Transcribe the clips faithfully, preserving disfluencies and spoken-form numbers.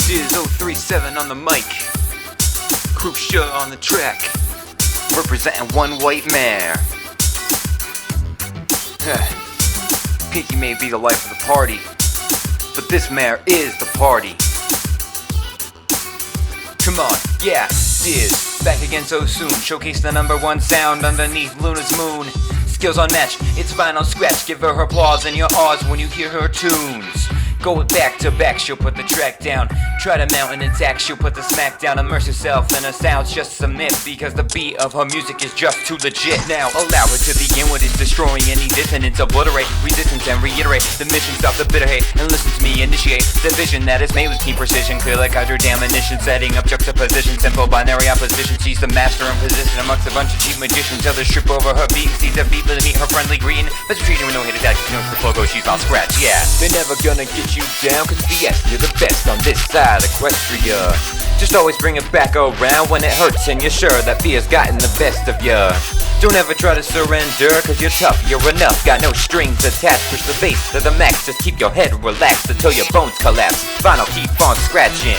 Diz oh three seven on the mic, Crucia on the track, representing one white mare. Pinky may be the life of the party, but this mare is the party. Come on, yeah, Diz, back again so soon. Showcase the number one sound underneath Luna's moon. Skills unmatched, it's vinyl scratch. Give her applause and your awes when you hear her tunes. Go back to back, she'll put the track down. Try to mount an attack, she'll put the smack down. Immerse yourself in her sounds, just submit, because the beat of her music is just too legit. Now allow her to begin what is destroying any dissonance. Obliterate resistance and reiterate the mission. Stop the bitter hate and listen to me initiate the vision that is made with keen precision. Clear like hydro ammunition, setting up juxtaposition. Simple binary opposition, she's the master in position amongst a bunch of cheap magicians. Others trip over her beat, sees a beat to meet her friendly greeting. Let's treat her with no hate attack, she knows the flow goes, she's on scratch, yeah. They're never gonna get you down, cause V S, you're the best on this side of Equestria. Just always bring it back around when it hurts and you're sure that fear's gotten the best of ya. Don't ever try to surrender, cause you're tough, you're enough, got no strings attached. Push the bass to the max, just keep your head relaxed until your bones collapse. Vinyl, keep on scratching.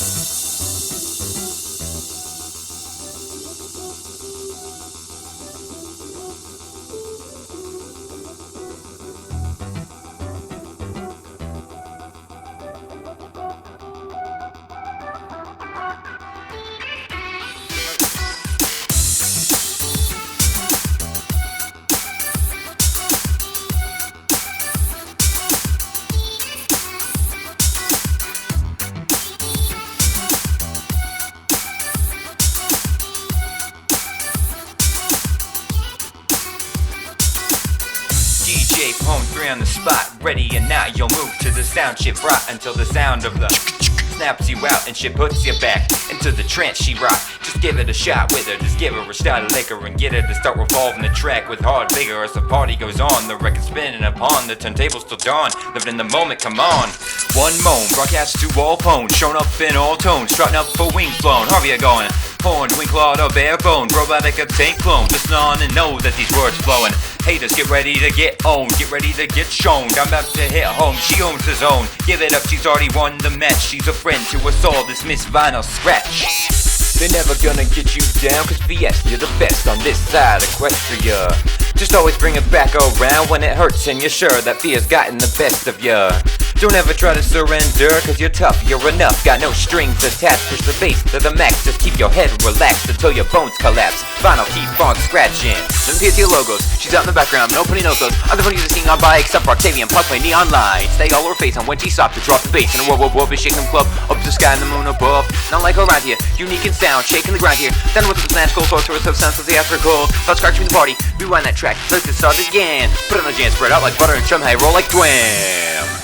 D J Pone three on the spot, ready and now you'll move to the sound shit brought until the sound of the snaps you out and shit puts you back into the trance she rock. Just give it a shot with her, just give her a shot of liquor and get her to start revolving the track with hard vigor as the party goes on. The record spinning upon the turntables till dawn, living in the moment, come on. One moan, broadcast to all phones, shown up in all tones, trotting up for wings blown. Harvey are going, horned, wing clawed or bare bone, robotic a tank clone. Listen on and know that these words flowing. Haters, get ready to get owned, get ready to get shown. I'm about to hit home, she owns the zone. Give it up, she's already won the match. She's a friend to us all, this Miss Vinyl Scratch. They're never gonna get you down, cause V S, you're the best on this side of Equestria. Just always bring it back around when it hurts and you're sure that fear's gotten the best of ya. Don't ever try to surrender, cause you're tough, you're enough, got no strings attached. Push the bass to the max, just keep your head relaxed until your bones collapse. Vinyl, keep on scratching. Let me see your logos, she's out in the background, nobody knows those. Other funny to sing on by except for Octavian, Puck play neon lights. Stay all over face on when she stopped to drop the bass. And a whoa whoa whoa, be shaking them club, up to the sky and the moon above. Not like around here, unique in sound, shaking the ground here. Then with the magical sorceress of sounds of theatrical. Thoughts scratching the party, rewind that track, let's get started again. Put it on the jam, spread out like butter and chum, hey, roll like Dwam.